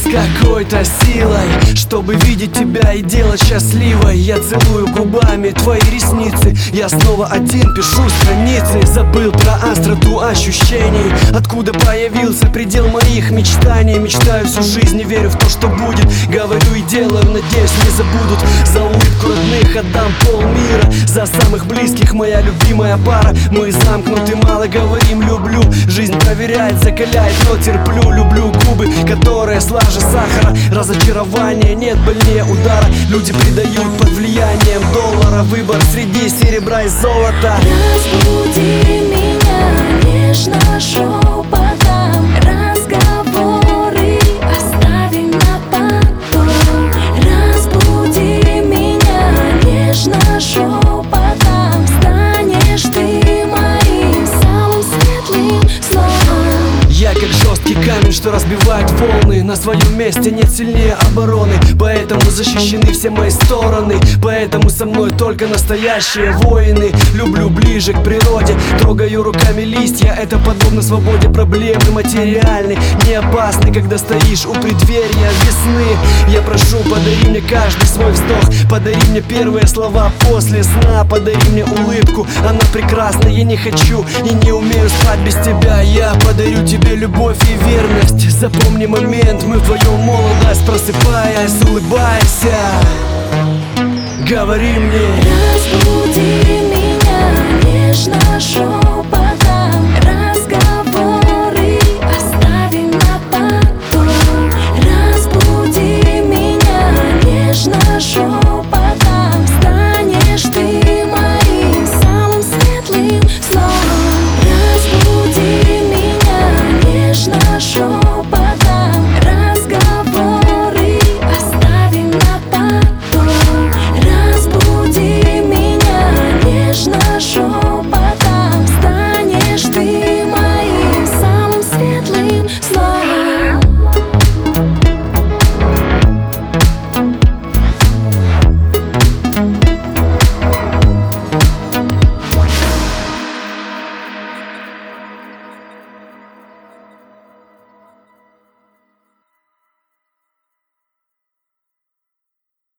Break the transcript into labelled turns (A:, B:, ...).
A: какой-то силой, чтобы видеть тебя и делать счастливой. Я целую губами твои ресницы, я снова один пишу страницы. Забыл про остроту ощущений, откуда появился предел моих мечтаний. Мечтаю всю жизнь, не верю в то, что будет. Говорю и делаю, надеюсь, не забудут. За улыбку родных отдам полмира, за самых близких моя любимая пара. Мы замкнуты, мало говорим, люблю. Жизнь проверяет, закаляет, но терплю. Люблю губы, которые слаже сахара. Разочарования нет больнее удара. Люди предают под влиянием доллара. Выбор среди серебра и золота.
B: Разбуди меня нежно шепотом, разговоры оставим на потом. Разбуди меня нежно шепотом, станешь ты моим самым светлым сном.
A: Я как жесткий камень, что разбивает волны. На своем месте нет сильнее обороны, поэтому защищены все мои стороны. Поэтому со мной только настоящие воины. Люблю ближе к природе, трогаю руками листья. Это подобно свободе, проблемы материальны, не опасны, когда стоишь у преддверия весны. Я прошу, подари мне каждый свой вздох, подари мне первые слова после сна. Подари мне улыбку, она прекрасна. Я не хочу и не умею спать без тебя. Я подарю тебе любовь и верность. Запомни момент, мы вдвоем молодость. Просыпаясь, улыбайся, говори мне.
B: Разбуди меня нежно шепотом, разговоры оставим на потом. Разбуди меня нежно шепотом, станешь ты моим самым светлым сном. Разбуди меня нежно шепотом.